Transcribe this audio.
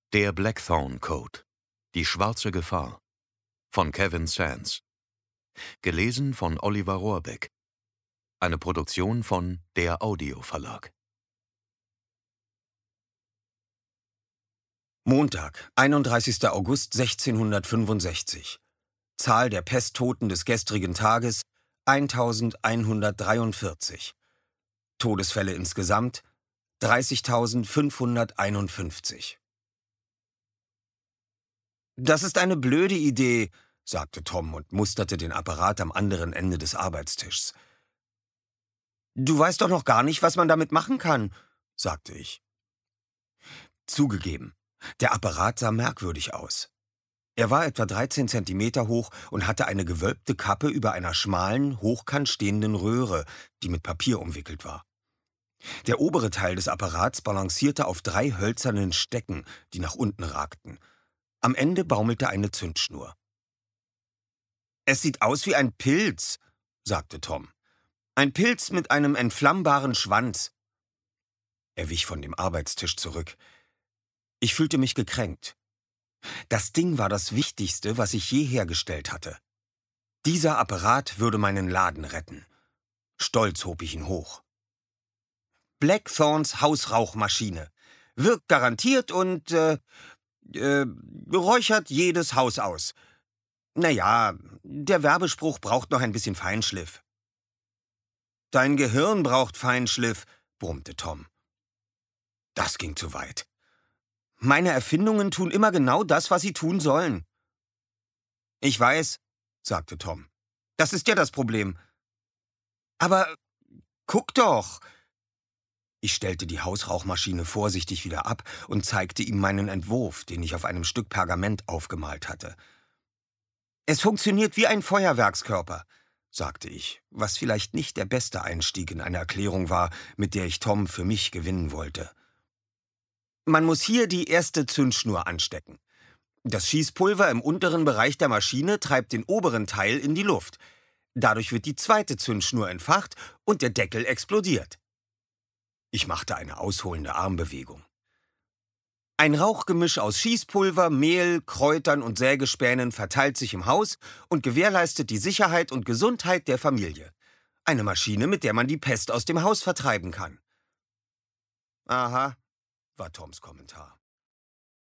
Der Blackthorn Code. Die schwarze Gefahr. Von Kevin Sands. Gelesen von Oliver Rohrbeck. Eine Produktion von Der Audio Verlag. Montag, 31. August 1665. Zahl der Pesttoten des gestrigen Tages 1143. Todesfälle insgesamt 30.551. »Das ist eine blöde Idee«, sagte Tom und musterte den Apparat am anderen Ende des Arbeitstischs. »Du weißt doch noch gar nicht, was man damit machen kann«, sagte ich. Zugegeben, der Apparat sah merkwürdig aus. Er war etwa 13 Zentimeter hoch und hatte eine gewölbte Kappe über einer schmalen, hochkant stehenden Röhre, die mit Papier umwickelt war. Der obere Teil des Apparats balancierte auf 3 hölzernen Stecken, die nach unten ragten. Am Ende baumelte eine Zündschnur. »Es sieht aus wie ein Pilz«, sagte Tom. »Ein Pilz mit einem entflammbaren Schwanz.« Er wich von dem Arbeitstisch zurück. Ich fühlte mich gekränkt. Das Ding war das Wichtigste, was ich je hergestellt hatte. Dieser Apparat würde meinen Laden retten. Stolz hob ich ihn hoch. Blackthorns Hausrauchmaschine. Wirkt garantiert und, räuchert jedes Haus aus. Naja, der Werbespruch braucht noch ein bisschen Feinschliff. »Dein Gehirn braucht Feinschliff«, brummte Tom. Das ging zu weit. Meine Erfindungen tun immer genau das, was sie tun sollen. »Ich weiß«, sagte Tom. »Das ist ja das Problem.« »Aber guck doch!« Ich stellte die Hausrauchmaschine vorsichtig wieder ab und zeigte ihm meinen Entwurf, den ich auf einem Stück Pergament aufgemalt hatte. »Es funktioniert wie ein Feuerwerkskörper«, sagte ich, was vielleicht nicht der beste Einstieg in eine Erklärung war, mit der ich Tom für mich gewinnen wollte. Man muss hier die erste Zündschnur anstecken. Das Schießpulver im unteren Bereich der Maschine treibt den oberen Teil in die Luft. Dadurch wird die zweite Zündschnur entfacht und der Deckel explodiert. Ich machte eine ausholende Armbewegung. Ein Rauchgemisch aus Schießpulver, Mehl, Kräutern und Sägespänen verteilt sich im Haus und gewährleistet die Sicherheit und Gesundheit der Familie. Eine Maschine, mit der man die Pest aus dem Haus vertreiben kann. »Aha«, war Toms Kommentar.